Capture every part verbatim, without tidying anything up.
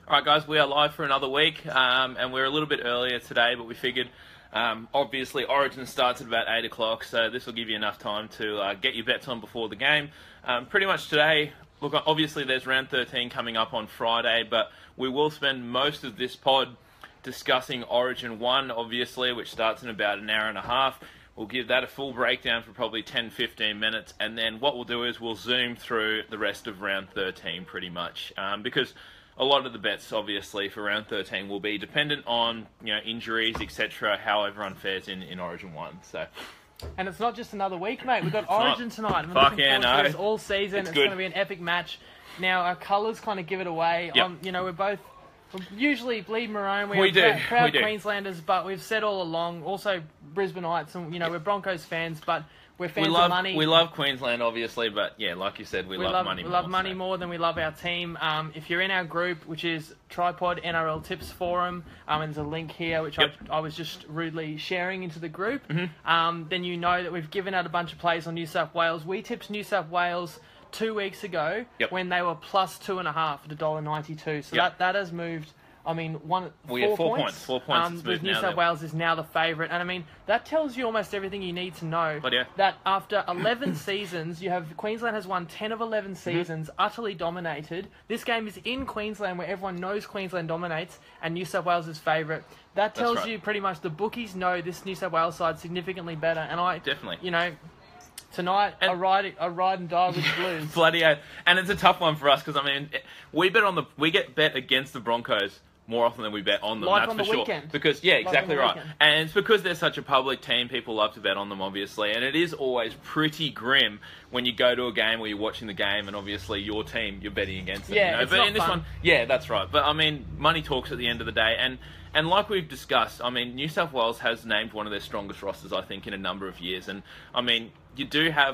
Alright guys, we are live for another week, um, and we're a little bit earlier today, but we figured, um, obviously Origin starts at about eight o'clock, so this will give you enough time to uh, get your bets on before the game. Um, pretty much today, look, obviously there's round thirteen coming up on Friday, but we will spend most of this pod discussing Origin one, obviously, which starts in about an hour and a half. We'll give that a full breakdown for probably ten to fifteen minutes, and then what we'll do is we'll zoom through the rest of round thirteen pretty much, um, because a lot of the bets, obviously, for round thirteen will be dependent on, you know, injuries, et cetera, how everyone fares in, in Origin one. So, and it's not just another week, mate. We've got it's Origin not. tonight. I'm Fuck looking yeah, forward to no. this all season. It's It's, good. going to be an epic match. Now, our colours kind of give it away. Yep. Um, you know, we're both we're usually bleed maroon. We're We do, proud, proud we do. Queenslanders, but we've said all along, also Brisbaneites, and, you know, we're Broncos fans, but we're fans we love of money. we love Queensland, obviously, but yeah, like you said, we, We love, love, money. we more, love money so. more than we love our team. Um, if you're in our group, which is Tripod N R L Tips Forum, um, and there's a link here, which Yep. I, I was just rudely sharing into the group, Mm-hmm. um, then you know that we've given out a bunch of plays on New South Wales. We tipped New South Wales two weeks ago Yep. when they were plus two and a half at one dollar ninety-two. So Yep. that, that has moved. I mean, one We four, had four points. points, four points Um, it's with moved New now South then. Wales is now the favourite, and I mean that tells you almost everything you need to know. But yeah. That after eleven seasons, you have Queensland has won ten of eleven Mm-hmm. seasons, utterly dominated. This game is in Queensland, where everyone knows Queensland dominates, and New South Wales is favourite. That tells right. you pretty much the bookies know this New South Wales side significantly better, and I Definitely. you know. Tonight, And- I ride, I ride and die with the Blues. Bloody hell. And it's a tough one for us because I mean, we bet on the we get bet against the Broncos more often than we bet on them. Like that's on for the sure. weekend. Because yeah, Like exactly on the right. weekend. And it's because they're such a public team. People love to bet on them, obviously, and it is always pretty grim when you go to a game where you're watching the game and obviously your team you're betting against them. Yeah, you know? it's But not in this fun. one, yeah, that's right. But I mean, money talks at the end of the day, and. And like we've discussed, I mean, New South Wales has named one of their strongest rosters, I think, in a number of years. And, I mean, you do have,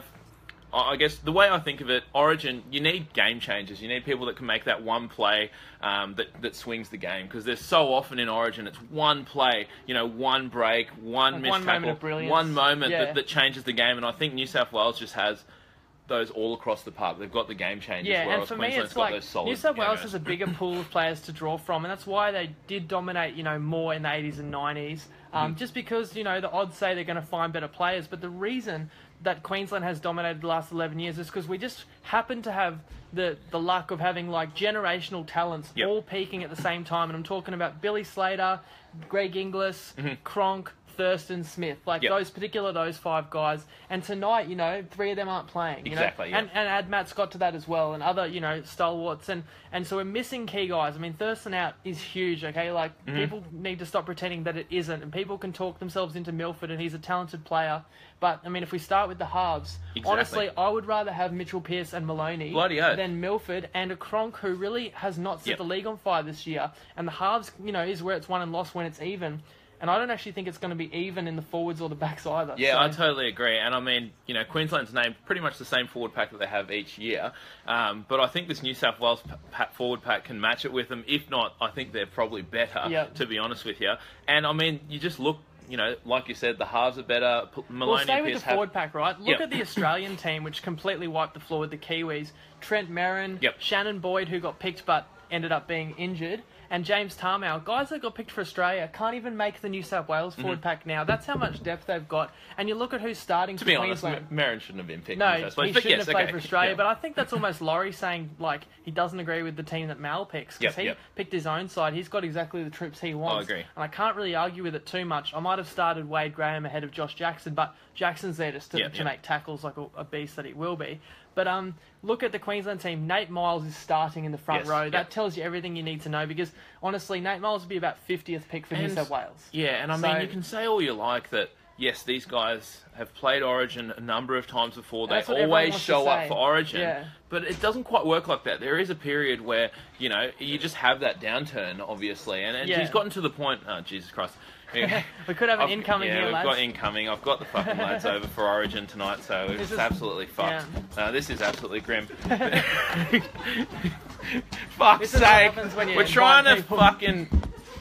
I guess, the way I think of it, Origin, you need game changers. You need people that can make that one play um, that, that swings the game. Because there's so often in Origin, it's one play, you know, one break, one Like missed one moment tackle, of brilliance. one moment Yeah. that, that changes the game. And I think New South Wales just has those all across the park. They've got the game changers. Yeah, and whereas for me, Queensland's it's got like those solid New South Wales gamers. has a bigger pool of players to draw from, and that's why they did dominate, you know, more in the eighties and nineties. Um, Mm-hmm. Just because, you know, the odds say they're going to find better players, but the reason that Queensland has dominated the last eleven years is because we just happen to have the the luck of having like generational talents Yep. all peaking at the same time, and I'm talking about Billy Slater, Greg Inglis, Cronk, Thurston, Smith, like Yep. those particular those five guys. And tonight, you know, three of them aren't playing. You Exactly, know? yeah. And and add Matt Scott to that as well, and other, you know, stalwarts, and and so we're missing key guys. I mean, Thurston out is huge. Okay, like Mm-hmm. people need to stop pretending that it isn't, and people can talk themselves into Milford, and he's a talented player. But I mean, if we start with the halves, Exactly. honestly, I would rather have Mitchell Pearce and Maloney Bloody oath. than Milford and a Cronk who really has not set Yep. the league on fire this year. And the halves, you know, is where it's won and lost when it's even. And I don't actually think it's going to be even in the forwards or the backs either. Yeah, So- I totally agree. And I mean, you know, Queensland's named pretty much the same forward pack that they have each year. Um, but I think this New South Wales p- pa- forward pack can match it with them. If not, I think they're probably better, Yep. to be honest with you. And I mean, you just look, you know, like you said, the halves are better. P- Maloney Well, stay and with Pearce the have... forward pack, right? Look Yep. at the Australian team, which completely wiped the floor with the Kiwis. Trent Merrin, Yep. Shannon Boyd, who got picked but ended up being injured, and James Tarmow. Guys that got picked for Australia can't even make the New South Wales forward pack now. That's how much depth they've got. And you look at who's starting To for be honest, Queensland. M- Marin shouldn't have been picked No, in the first place. he But shouldn't yes, have played okay. for Australia, Yeah. but I think that's almost Laurie saying, like, he doesn't agree with the team that Mal picks, because Yep, he yep. picked his own side. He's got exactly the troops he wants. agree. And I can't really argue with it too much. I might have started Wade Graham ahead of Josh Jackson, but Jackson's there just to, Yep, to yep. make tackles like a, a beast that he will be. But um, look at the Queensland team. Nate Miles is starting in the front Yes, row. yep. That tells you everything you need to know, because, honestly, Nate Miles would be about fiftieth pick for New And- South Wales. Yeah, and I So- mean, you can say all you like that, yes, these guys have played Origin a number of times before. They That's what everyone always wants to show up say. for Origin. Yeah. But it doesn't quite work like that. There is a period where, you know, you just have that downturn, obviously. And, and Yeah. he's gotten to the point... Oh, Jesus Christ. Yeah. We could have an I've- incoming yeah, here, we've lads. got incoming. I've got the fucking lads over for Origin tonight, so it's is- absolutely fucked. yeah. No, this is absolutely grim. Fuck's This is what sake. happens when you We're trying to invite people. fucking...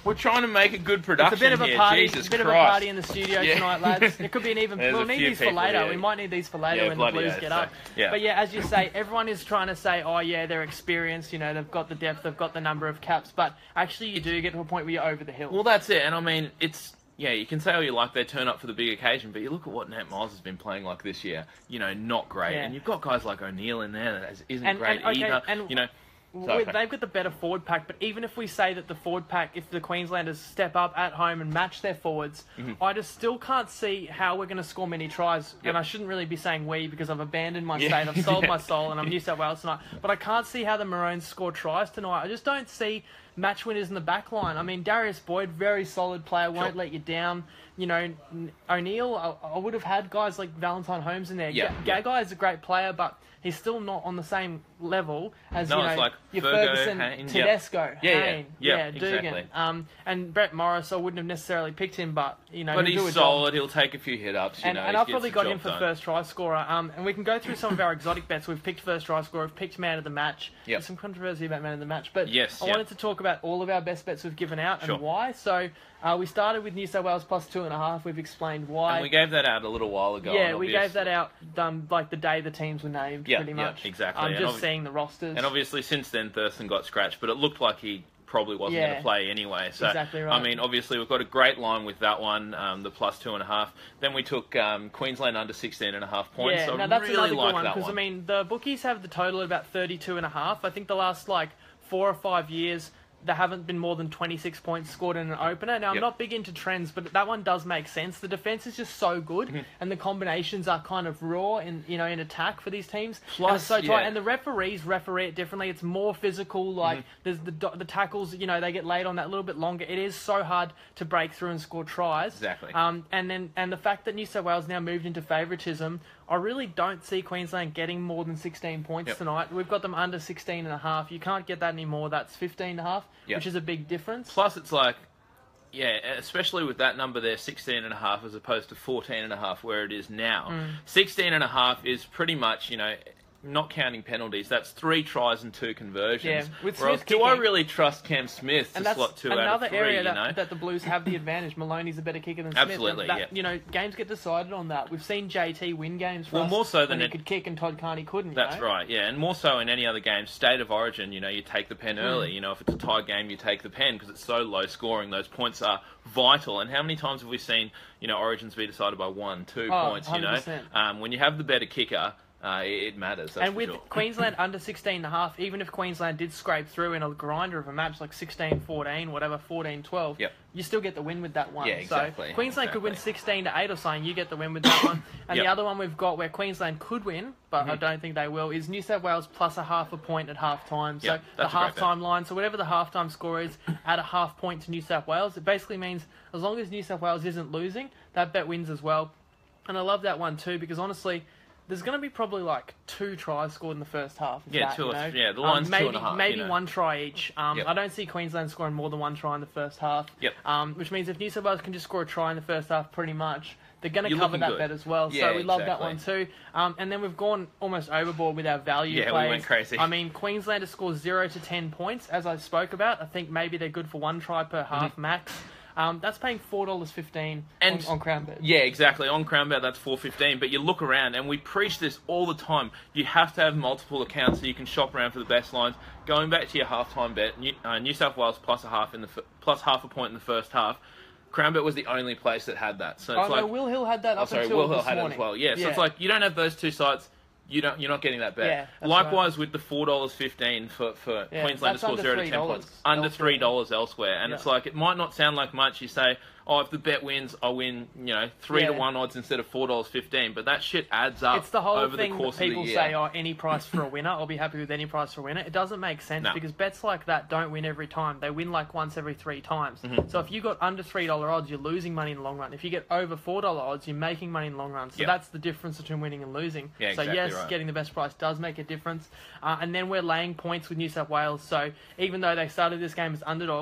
we're trying to make a good production It's a bit of a here. party. Jesus a bit Christ. of a party in the studio Yeah. tonight, lads. It could be an even. There's We'll a need few these for people, later. yeah. We might need these for later Yeah, when the bloody Blues oath, get so, up. yeah. But yeah, as you say, everyone is trying to say, oh yeah, they're experienced. You know, they've got the depth, they've got the number of caps. But actually, you do get to a point where you're over the hill. Well, that's it. And I mean, it's yeah, you can say all you like they turn up for the big occasion, but you look at what Nat Miles has been playing like this year. You know, not great. Yeah. And you've got guys like O'Neill in there that isn't And- great and, okay, either. and- you know. Well, Sorry. they've got the better forward pack, but even if we say that the forward pack, if the Queenslanders step up at home and match their forwards, Mm-hmm. I just still can't see how we're going to score many tries. Yep. And I shouldn't really be saying we because I've abandoned my Yeah. state, I've sold Yeah. my soul, and I'm New South Wales tonight. But I can't see how the Maroons score tries tonight. I just don't see match winners in the back line. I mean, Darius Boyd, very solid player, won't Sure. let you down. You know, N- O'Neill, I, I would have had guys like Valentine Holmes in there. Yeah, Ga- yeah. Gagai is a great player, but he's still not on the same level as, No, you know, it's like your Fergo, Ferguson, Hayne, yeah. Tedesco, Yeah, yeah, Hayne, yeah, yeah, Dugan. exactly. Um, and Brett Morris, I wouldn't have necessarily picked him, but, you know, But he'll do he's a job. solid. He'll take a few hit ups. You And, know, and he I've gets probably the got job him for done. first try scorer. Um, and we can go through some of our exotic bets. We've picked first try scorer. We've picked man of the match. Yep. There's some controversy about man of the match, but Yes, I yeah. wanted to talk about all of our best bets we've given out Sure. and why. So uh, we started with New South Wales plus two and a half. We've explained why. And we gave that out a little while ago. yeah, and we obvious- gave that out um, like the day the teams were named, Yeah, pretty yeah, much. exactly. Um, And just obvi- seeing the rosters. And obviously, since then, Thurston got scratched, but it looked like he probably wasn't Yeah. going to play anyway. So, Exactly right. I mean, obviously, we've got a great line with that one, um, the plus two and a half. Then we took um, Queensland under sixteen and a half points. Yeah, so no, I that's really another like good one that because I one. mean the bookies have the total at about thirty-two and a half. I think the last like four or five years there haven't been more than twenty-six points scored in an opener. Now I'm Yep. not big into trends, but that one does make sense. The defense is just so good, Mm-hmm. and the combinations are kind of raw in you know in attack for these teams. Plus, and it's so tight, yeah. and the referees referee it differently. It's more physical. Like Mm-hmm. there's the do- the tackles, you know, they get laid on that little bit longer. It is so hard to break through and score tries. Exactly. Um, and then and the fact that New South Wales now moved into favouritism, I really don't see Queensland getting more than sixteen points Yep. tonight. We've got them under sixteen and a half. You can't get that anymore. That's fifteen and a half, Yep. which is a big difference. Plus, it's like, yeah, especially with that number there, sixteen and a half as opposed to fourteen and a half where it is now. Mm. sixteen and a half is pretty much, you know, not counting penalties, that's three tries and two conversions. Yeah, with Whereas, Smith do I kicking- really trust Cam Smith to And that's slot two out another of three, area you that, know? that the Blues have the advantage. Maloney's a better kicker than Smith. Absolutely, That- yeah. You know, games get decided on that. We've seen J T win games for Well, us more so when than he it- could kick and Todd Carney couldn't. you That's know? right, yeah, and more so in any other game. State of origin, you know, you take the pen early. Mm. You know, if it's a tie game, you take the pen because it's so low scoring. Those points are vital. And how many times have we seen, you know, origins be decided by one, two Oh, points? You know, one hundred percent. um, when you have the better kicker, uh, it, it matters. That's And for with sure. Queensland under sixteen and a half, even if Queensland did scrape through in a grinder of a match like sixteen fourteen, whatever, fourteen twelve, Yep. you still get the win with that one. Yeah, exactly, So Queensland could win exactly. sixteen to eight or something, you get the win with that one. And the Yep. other one we've got where Queensland could win, but I don't think they will, is New South Wales plus a half a point at half time. So Yep, the that's a great half time line, so whatever the half time score is, add a half point to New South Wales. It basically means as long as New South Wales isn't losing, that bet wins as well. And I love that one too because honestly, there's going to be probably like two tries scored in the first half. if Yeah, that, two you or know? th- yeah, the Um, line's two maybe, and a half, Maybe you know. one try each. Um, Yep. I don't see Queensland scoring more than one try in the first half. Yep. Um, which means if New South Wales can just score a try in the first half, pretty much, they're going to You're cover looking that good. bet as well. Yeah, so we love that exactly. one too. Um, and then we've gone almost overboard with our value Yeah, we plays. went crazy. I mean, Queensland to score zero to ten points, as I spoke about. I think maybe they're good for one try per half Mm-hmm. max. Um, that's paying four dollars fifteen And- on, on Crown Bet. Yeah, exactly. On Crown Bet, that's four fifteen. But you look around, and we preach this all the time. You have to have multiple accounts so you can shop around for the best lines. Going back to your halftime bet, New, uh, New South Wales plus a half in the f- plus half a point in the first half. Crown Bet was the only place that had that. So Oh it's no, like, Will Hill had that oh, up sorry, until Will Hill this had it morning. as well. Yeah, so Yeah. it's like you don't have those two sites. You don't. You're not getting that bet. Yeah, that's Likewise with the four dollars fifteen for for Yeah, Queensland to that's score under zero to three ten dollars points, under elsewhere. three dollars elsewhere, and Yeah. it's like it might not sound like much. You say, oh, if the bet wins, I win. You know, three to Yeah. one odds instead of four dollars fifteen. But that shit adds up. It's the whole over thing the course that people of the year. say, oh, any price for a winner. I'll be happy with any price for a winner. It doesn't make sense No. because bets like that don't win every time. They win like once every three times. Mm-hmm. So if you got under three dollars odds, you're losing money in the long run. If you get over four dollars odds, you're making money in the long run. So Yep. that's the difference between winning and losing. Yeah, so exactly yes, right. getting the best price does make a difference. Uh, and then we're laying points with New South Wales. So even though they started this game as underdogs,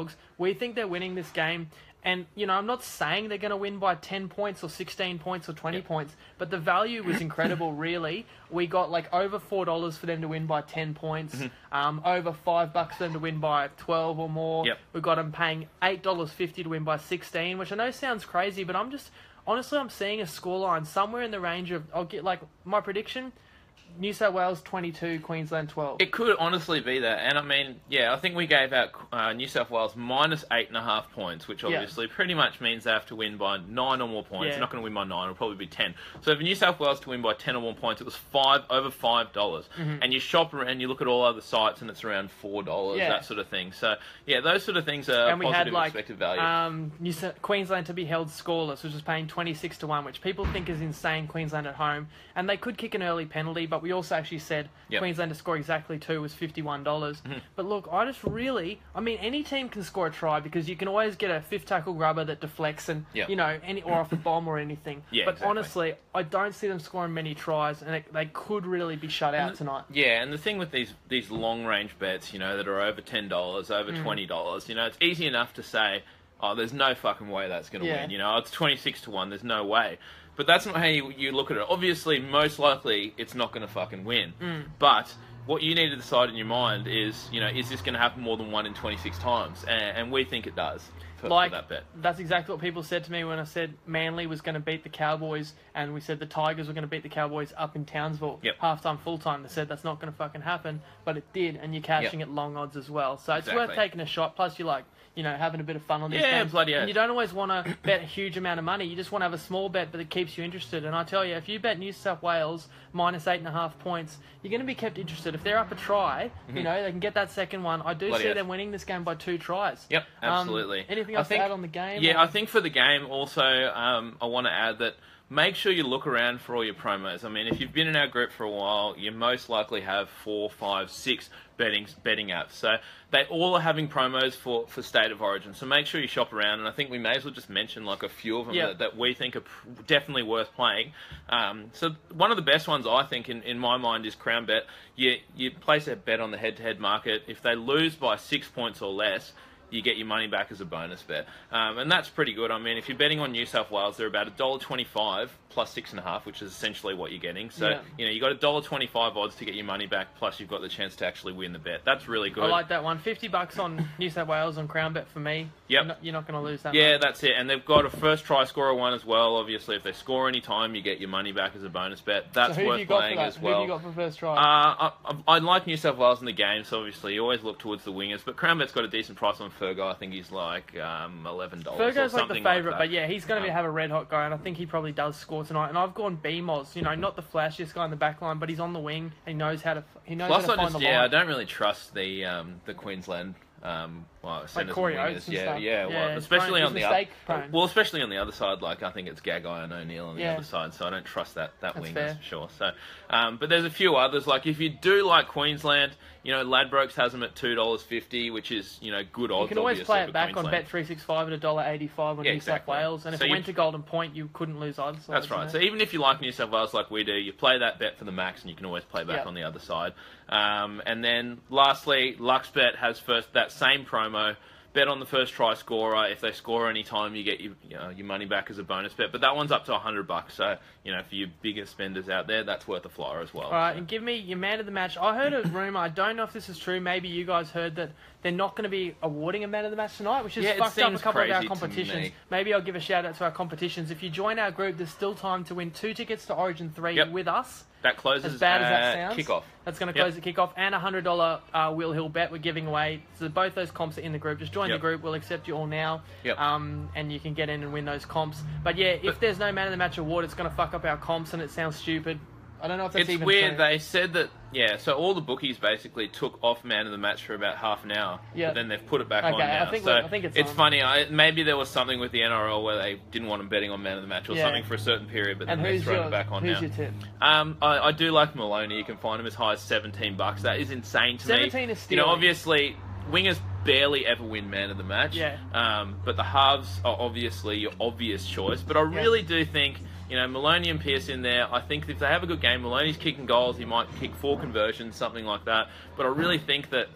We think they're winning this game. And, you know, I'm not saying they're going to win by ten points or sixteen points or twenty yep. points, but the value was incredible, really. We got, like, over four dollars for them to win by ten points, mm-hmm. um, over five bucks for them to win by twelve or more. Yep. We got them paying eight dollars fifty to win by sixteen, which I know sounds crazy, but I'm just, honestly, I'm seeing a scoreline somewhere in the range of, I'll get, like, my prediction, New South Wales twenty-two, Queensland twelve. It could honestly be that, and I mean, yeah, I think we gave out uh, New South Wales minus eight and a half points, which obviously yeah. pretty much means they have to win by nine or more points. Yeah. They're not going to win by nine; it'll probably be ten. So for New South Wales to win by ten or more points, it was five over five dollars. Mm-hmm. And you shop around, you look at all other sites, and it's around four dollars, yeah. that sort of thing. So yeah, those sort of things are and we positive had, like, expected value. Um, New South, Queensland to be held scoreless, which is paying twenty-six to one, which people think is insane. Queensland at home, and they could kick an early penalty, but we also actually said. Yep. Queensland to score exactly two was fifty-one dollars. Mm-hmm. But look, I just really... I mean, any team can score a try because you can always get a fifth tackle grubber that deflects and, yep. you know, any or off a bomb or anything. Yeah, but exactly. honestly, I don't see them scoring many tries and it, they could really be shut out the, tonight. Yeah, and the thing with these these long-range bets, you know, that are over ten dollars, over mm. twenty dollars, you know, it's easy enough to say, oh, there's no fucking way that's going to yeah. win. You know, it's twenty-six to one, there's no way. But that's not how you, you look at it. Obviously, most likely, it's not going to fucking win. Mm. But what you need to decide in your mind is, you know, is this going to happen more than one in twenty-six times? And, and we think it does. For, like, for that bet. That's exactly what people said to me when I said Manly was going to beat the Cowboys and we said the Tigers were going to beat the Cowboys up in Townsville. Yep. Half-time, full-time. They said that's not going to fucking happen, but it did, and you're cashing yep. at long odds as well. So it's exactly. worth taking a shot. Plus, you like, you know, having a bit of fun on these yeah, games. bloody And you don't always want to bet a huge amount of money. You just want to have a small bet, but it keeps you interested. And I tell you, if you bet New South Wales minus eight and a half points, you're going to be kept interested. If they're up a try, mm-hmm. you know, they can get that second one. I do bloody see yes. them winning this game by two tries. Yep, absolutely. Um, anything I else think, to add on the game? Yeah, or? I think for the game also, um, I want to add that make sure you look around for all your promos. I mean, if you've been in our group for a while, you most likely have four, five, six betting betting apps. So they all are having promos for, for State of Origin. So make sure you shop around. And I think we may as well just mention like a few of them yep. that, that we think are definitely worth playing. Um, so one of the best ones I think in, in my mind is Crown Bet. You, you place a bet on the head-to-head market. If they lose by six points or less, you get your money back as a bonus bet. Um, and that's pretty good. I mean, if you're betting on New South Wales, they're about one dollar twenty-five plus six and a half, which is essentially what you're getting. So, yeah. you know, you got one dollar twenty-five odds to get your money back, plus you've got the chance to actually win the bet. That's really good. I like that one. fifty bucks on New South Wales on Crown Bet for me. Yep. You're not, you're not going to lose that Yeah, much. that's it. And they've got a first try scorer one as well. Obviously, if they score any time, you get your money back as a bonus bet. That's so who worth have you got playing for that? as well. Who have you got for first try? Uh, I, I like New South Wales in the game, so obviously you always look towards the wingers. But Crown Bet's got a decent price on Fergo. I think he's like um, eleven dollars. Fergo's or like the something favourite, like but yeah, he's going to Um, have a red hot guy, and I think he probably does score tonight. And I've gone B Moz, you know, not the flashiest guy in the back line, but he's on the wing. And he knows how to he knows Plus, how to I find just the yeah, I line. don't really trust the um, the Queensland um, well, centers Corey and Oates wingers. and Yeah, stuff. yeah, Yeah, well, it's especially prone- on the he's other mistake prone. well, especially on the other side. Like I think it's Gagai and O'Neill on the Yeah. other side, so I don't trust that that That's wing fair. that's for sure. So, um, but there's a few others. Like if you do like Queensland, you know, Ladbrokes has them at two dollars fifty, which is you know good odds. You can always obviously, play it for back on Queensland. Bet three sixty-five at one dollar eighty-five on Yeah, New exactly. South Wales, and if So it you- went to Golden Point, you couldn't lose either side. That's right. So even if you like New South Wales like we do, you play that bet for the max, and you can always play back Yep. on the other side. Um, and then lastly, LuxBet has first that same promo. Bet on the first try scorer. If they score any time, you get your, you know, your money back as a bonus bet. But that one's up to a hundred bucks. So you know, for you bigger spenders out there, that's worth a flyer as well. All right, So. and give me your man of the match. I heard a rumor. I don't know if this is true. Maybe you guys heard that they're not going to be awarding a man of the match tonight, which is Yeah, it fucked up a seems couple of our crazy to competitions. me. Maybe I'll give a shout out to our competitions. If you join our group, there's still time to win two tickets to Origin three Yep. with us. That closes As bad as that at sounds, kickoff. That's going to Yep. close at kickoff, and a hundred dollar uh, Will Hill bet we're giving away. So both those comps are in the group. Just join Yep. the group. We'll accept you all now, Yep. um, and you can get in and win those comps. But yeah, if But- there's no man of the match award, it's going to fuck up our comps, and it sounds stupid. I don't know if that's It's even weird. true. They said that, yeah, so all the bookies basically took off man of the match for about half an hour. Yeah. But then they've put it back Okay, on now. I think so we- I think it's on. funny. I, maybe there was something with the N R L where they didn't want them betting on man of the match or Yeah. something for a certain period, but then And they've who's thrown your it back on who's now. your tip? Um, I, I do like Maloney. You can find him as high as seventeen bucks. That is insane to me. seventeen is You know, stealing. obviously, wingers barely ever win man of the match. Yeah. Um, but the halves are obviously your obvious choice. But I really do think, you know, Maloney and Pearce in there, I think if they have a good game, Maloney's kicking goals, he might kick four conversions, something like that. But I really think that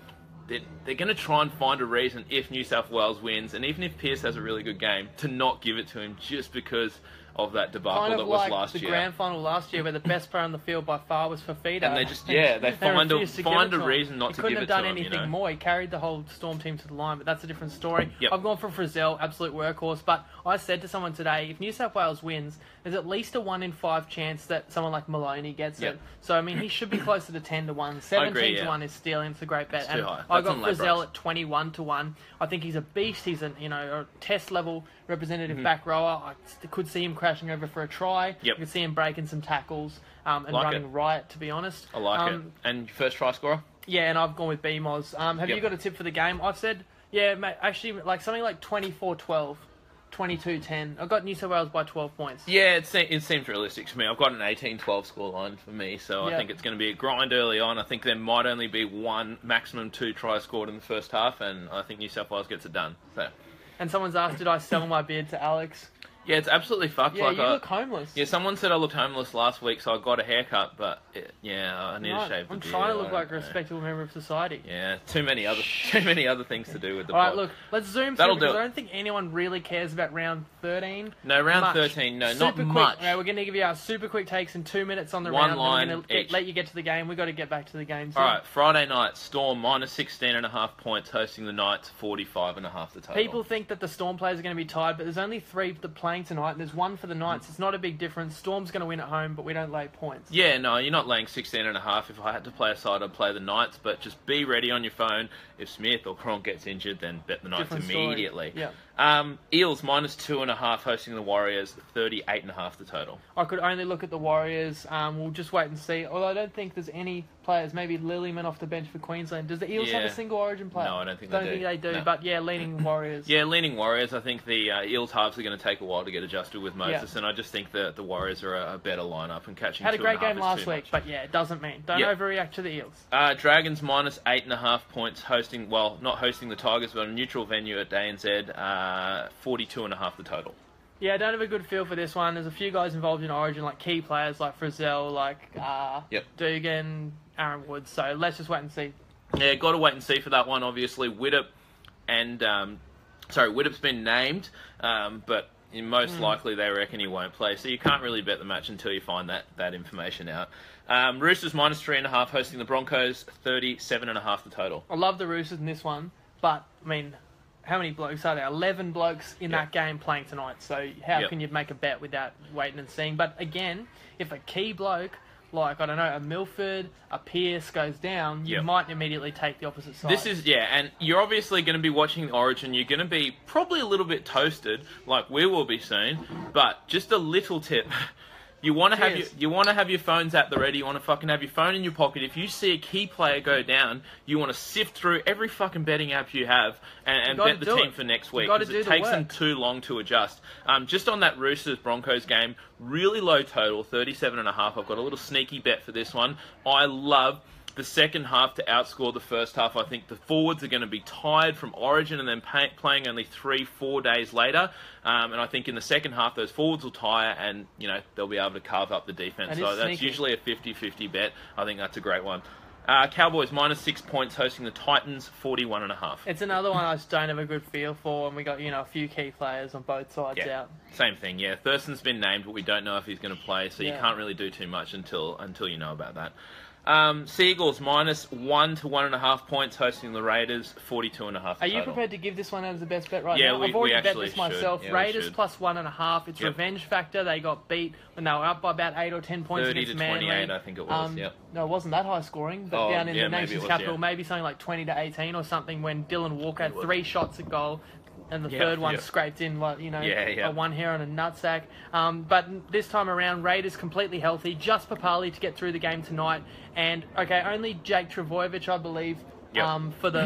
they're, they're going to try and find a reason if New South Wales wins, and even if Pearce has a really good game, to not give it to him just because of that debacle kind of that was like last the year. grand final last year, where the best player on the field by far was Fafita. And they just, yeah, they find a, refused to find give a it to him. reason not He to couldn't give have it done to him, anything you know? more. He carried the whole Storm team to the line, but that's a different story. Yep. I've gone for Frizzell, absolute workhorse, but I said to someone today, if New South Wales wins, there's at least a one in five chance that someone like Maloney gets Yep. it. So, I mean, he should be closer to ten to one. seventeen agree, to yeah. one is stealing. It's a great bet. It's and too high. I That's got on Ladbrokes. Frizzell at twenty-one to one. I think he's a beast. He's a, you know, a test level representative Mm-hmm. back rower. I could see him crashing over for a try. Yep. I could see him breaking some tackles um, and Like running it. riot, to be honest. I like um, it. And first try scorer? Yeah, and I've gone with B M O S. Um, have Yep. you got a tip for the game? I've said, yeah, mate, actually, like something like twenty-four twelve, twenty-two ten. I've got New South Wales by twelve points. Yeah, it, se- it seems realistic to me. I've got an eighteen twelve scoreline for me, so Yeah. I think it's going to be a grind early on. I think there might only be one, maximum two tries scored in the first half, and I think New South Wales gets it done. So, And someone's asked, did I sell my beard to Alex? yeah, it's absolutely fucked. Yeah, like you I, look homeless. yeah, someone said I looked homeless last week, so I got a haircut, but it, yeah, I need Right, to shave the I'm beard. trying to I look don't like a know. respectable member of society. Yeah, too many other too many other things to do with the All right, pod. look, let's zoom That'll through do because it. I don't think anyone really cares about round thirteen. No, round much. thirteen, no, super not quick. much. All right, we're going to give you our super quick takes in two minutes on the One round. line then we're going each. to let you get to the game. We've got to get back to the game. All right, Friday night, Storm minus sixteen and a half points, hosting the Knights, forty-five and a half the total. People think that the Storm players are going to be tired, but there's only three that are playing tonight, and there's one for the Knights. It's not a big difference. Storm's going to win at home, but we don't lay points. Yeah, no, you're not laying sixteen and a half. If I had to play a side, I'd play the Knights, but just be ready on your phone. If Smith or Cronk gets injured, then bet the Knights Different story. immediately. Yeah. Um, Eels minus two and a half, hosting the Warriors, thirty-eight and a half the total. I could only look at the Warriors. Um, we'll just wait and see. Although I don't think there's any players. Maybe Lilyman off the bench for Queensland. Does the Eels have Yeah. a single Origin player? No, I don't think don't they think do. they do. No. But yeah, leaning Warriors. Yeah, leaning Warriors. I think the uh, Eels halves are going to take a while to get adjusted with Moses, and I just think that the Warriors are a, a better lineup and catching Had a two great and half game is last too week, much. but yeah, it doesn't mean. Don't Yep. overreact to the Eels. Uh, Dragons minus eight and a half points, hosting, well, not hosting the Tigers, but a neutral venue at A N Z, uh, forty-two and a half the total. Yeah, I don't have a good feel for this one. There's a few guys involved in Origin, like key players like Frizzell, like uh, Yep. Dugan, Aaron Woods. So let's just wait and see. Yeah, got to wait and see for that one. Obviously, Widdop and um, sorry, Widdop's been named, um, but most Mm. likely they reckon he won't play. So you can't really bet the match until you find that that information out. Um, Roosters minus three and a half, hosting the Broncos, thirty-seven and a half the total. I love the Roosters in this one, but I mean, how many blokes are there? eleven blokes in Yep. that game playing tonight. So how Yep. can you make a bet without waiting and seeing? But again, if a key bloke like, I don't know, a Milford, a Pearce goes down, you Yep. might immediately take the opposite side. This is, yeah, and you're obviously going to be watching Origin. You're going to be probably a little bit toasted, like we will be soon. But just a little tip: you want to have your, Cheers. you want to have your phones at the ready. You want to fucking have your phone in your pocket. If you see a key player go down, you want to sift through every fucking betting app you have and, and gotta bet the do team it. for next You week gotta because do it the takes them work. too long to adjust. Um, just on that Roosters Broncos game, really low total, thirty-seven and a half. I've got a little sneaky bet for this one. I love the second half to outscore the first half. I think the forwards are going to be tired from Origin and then pay, playing only three, four days later. Um, and I think in the second half, those forwards will tire and, you know, they'll be able to carve up the defense. That So is that's sneaky. usually a fifty-fifty bet. I think that's a great one. Uh, Cowboys minus six points hosting the Titans, forty-one and a half. It's another one I just don't have a good feel for, and we got, you know, a few key players on both sides Yeah. out. Same thing, yeah. Thurston's been named, but we don't know if he's going to play, so you Yeah. can't really do too much until until you know about that. Um, Seagulls minus one to one and a half points hosting the Raiders, forty-two and a half. Are you total. prepared to give this one as the best bet right Yeah, now? we- I've already we bet actually this myself. should. Yeah, we Raiders should. plus one and a half. It's Yep. revenge factor. They got beat when they were up by about eight or ten points thirty against to Manly. twenty-eight, I think it was. Um, Yep. No, it wasn't that high scoring, but Oh, down in yeah, the maybe it nation's was, capital, yeah. maybe something like twenty to eighteen or something. When Dylan Walker had It was. three shots at goal. And the Yep, third one yep. scraped in, like, you know, Yeah, yeah. a one hair on a nutsack. Um, but this time around, Raiders completely healthy. Just Papali to get through the game tonight. And, okay, only Jake Travojevic, I believe, Yep. um, for the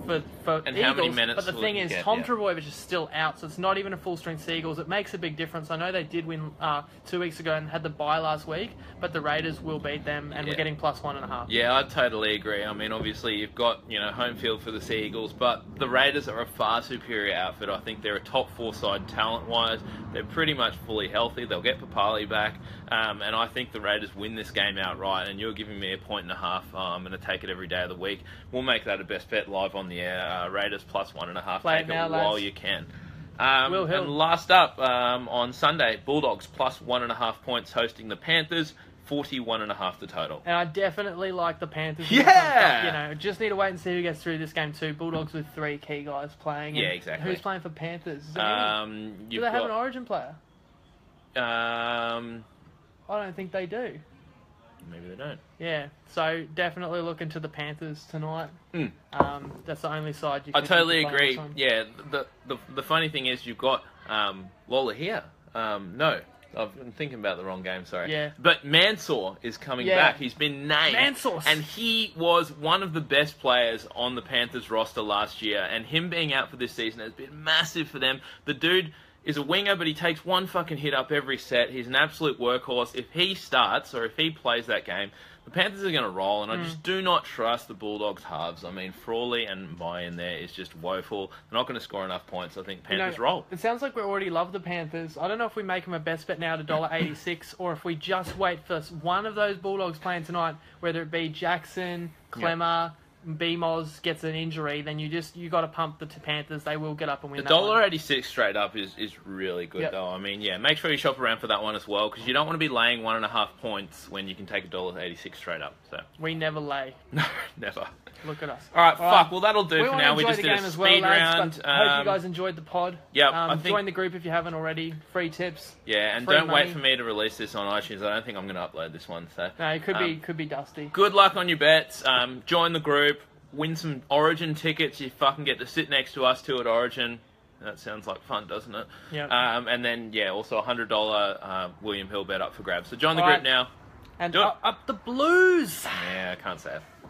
for, for And Eagles. how many minutes but the will thing he is, get? Tom Yeah. Trbojevic is still out, so it's not even a full strength Eagles. It makes a big difference. I know they did win uh, two weeks ago and had the bye last week, but the Raiders will beat them, and Yeah. we're getting plus one and a half. Yeah, I totally agree. I mean, obviously you've got, you know, home field for the Sea Eagles, but the Raiders are a far superior outfit. I think they're a top four side talent-wise. They're pretty much fully healthy. They'll get Papali back, um, and I think the Raiders win this game outright. And you're giving me a point and a half. Uh, I'm going to take it every day of the week. We'll make that a best bet live on the air. Uh, Raiders plus one and a half. Play Take it now, it while lads. you can. Um, Will Hill. and last up um, on Sunday, Bulldogs plus one and a half points hosting the Panthers. forty-one and a half the total. And I definitely like the Panthers. Yeah! You know, just need to wait and see who gets through this game too. Bulldogs with three key guys playing. Yeah, And exactly. Who's playing for Panthers? Is there any? Um, Do you've they have got, an Origin player? Um, I don't think they do. maybe they don't. Yeah, so definitely looking to the Panthers tonight. Mm. Um, that's the only side you I can totally you can play agree. this on. Yeah, the, the the funny thing is you've got um, Lola here. Um, no, I've been thinking about the wrong game. Sorry. Yeah. But Mansour is coming Yeah. back. He's been named. Mansour. And he was one of the best players on the Panthers roster last year. And him being out for this season has been massive for them. The dude is a winger, but he takes one fucking hit up every set. He's an absolute workhorse. If he starts, or if he plays that game, the Panthers are going to roll, and I just do not trust the Bulldogs halves. I mean, Frawley and Mai in there is just woeful. They're not going to score enough points. I think You know, Panthers roll. It sounds like we already love the Panthers. I don't know if we make them a best bet now at one dollar eighty-six or if we just wait for one of those Bulldogs playing tonight, whether it be Jackson, Clemmer, B M O S gets an injury, then you just you got to pump the Panthers. They will get up and win. The that dollar one. eighty six straight up is, is really good Yep. though. I mean, yeah, make sure you shop around for that one as well because you don't want to be laying one and a half points when you can take a dollar eighty six straight up. So We never lay. no, never. Look at us. All right, All fuck. right. Well, that'll do We for want now. to We enjoy just the did a game speed as well, lads, round. but hope you Um, guys enjoyed the pod. Yep, um, I think- join the group if you haven't already. Free tips. Yeah, and Free don't money. wait for me to release this on iTunes. I don't think I'm going to upload this one. So No, it could be Um, could be dusty. good luck on your bets. Um, join the group. Win some Origin tickets. You fucking get to sit next to us too at Origin. That sounds like fun, doesn't it? Yep. Um, and then, yeah, also a one hundred dollars uh, William Hill bet up for grabs. So join the All group right. now. And do it. up, up the Blues. Yeah, I can't say it.